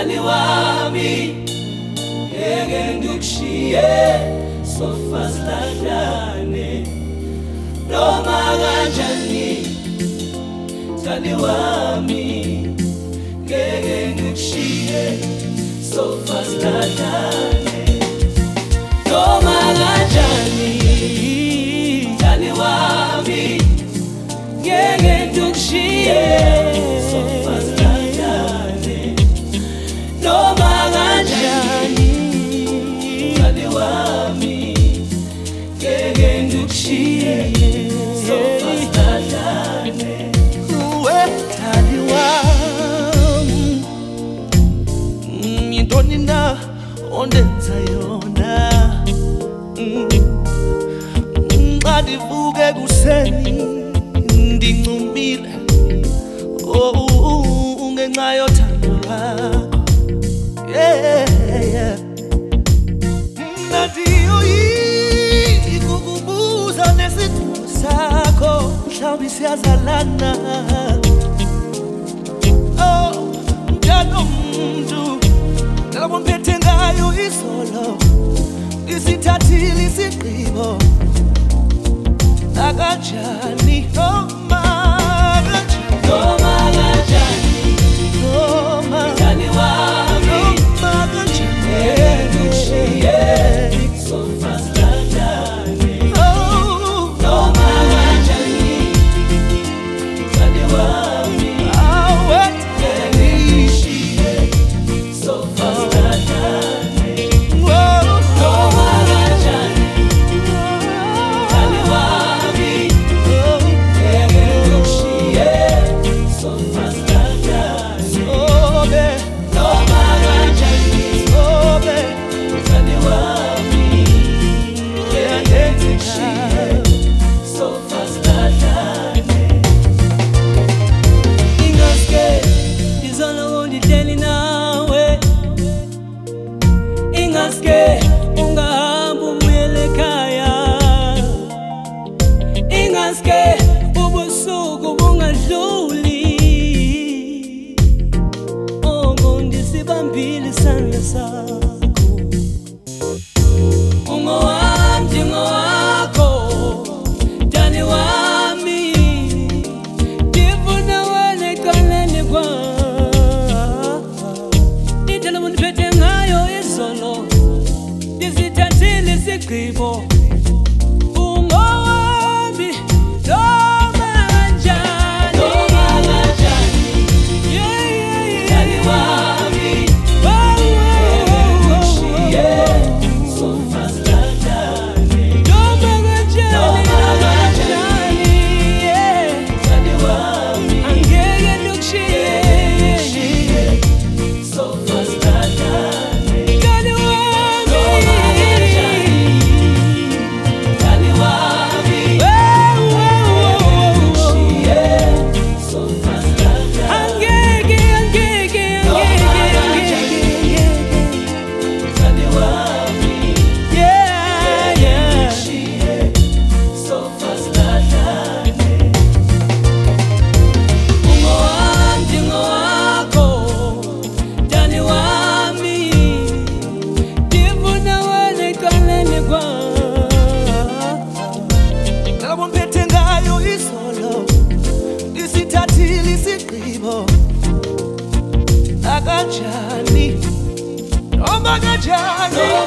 Dani wami ngeke ngikushiye sofa silahlane noma kanjani. Dani wami ngeke ngikushiye sofa silahlane noma kanjani. Dani wami ngeke ngikushiye sofa silahlane noma kanjani. Dani wami ngeke ngikushiye sofa silahlane. Dani wami yintoni na ondenza yona nxa ndivuke ekuseni ndincumile ngenxa yothando lwakho. Mna ndiyoyika ukubuza nesithungo sakho, mhlawumbe siyazalana. Mntanomntu nalabo mphethe ngayo izolo isithathile isigqibo. Akanjani noma kanjani, Noma kanjani. noma Dani wami noma kanjani, ngeke ngikushiye sofa silahlane oh, noma kanjani. Dani wami awe ngeke ngikushiye sofa silahlane oh, noma kanjani. Dani wami ngeke ngikushiye sofa silahlane sobe, noma kanjani. sobe, Dani wami ngeke ngikushiye sofa silahlane. Ingaske izolo ungihleli nawe, ingaske ungahamba ubuyele ekhaya, ingaske ubusuku bungadluli. Ngondi sibambile isandla sakho, ungowami njengowakho. Dani wami ngifuna wena eceleni kwami. Indlela undiphethe ngayo izolo isithathile isigqibo. Ungowami noma kanjani, noma kanjani. Dani wami ngeke ngikushiye sofa silahlane noma kanjani. Dani wami angeke ngikushiye sofa silahlane Dani wami noma kanjani. Dani wami ngeke ngikushiye sofa silahlane angeke noma kanjani. Dani wami ngeke ngikushiye sofa silahlane. Ungowami njengowakho. Dani wami ngifuna wena eceleni kwami. nalabo mphethe ngayo izolo isithathile isigqibo. Akanjani noma kanjani.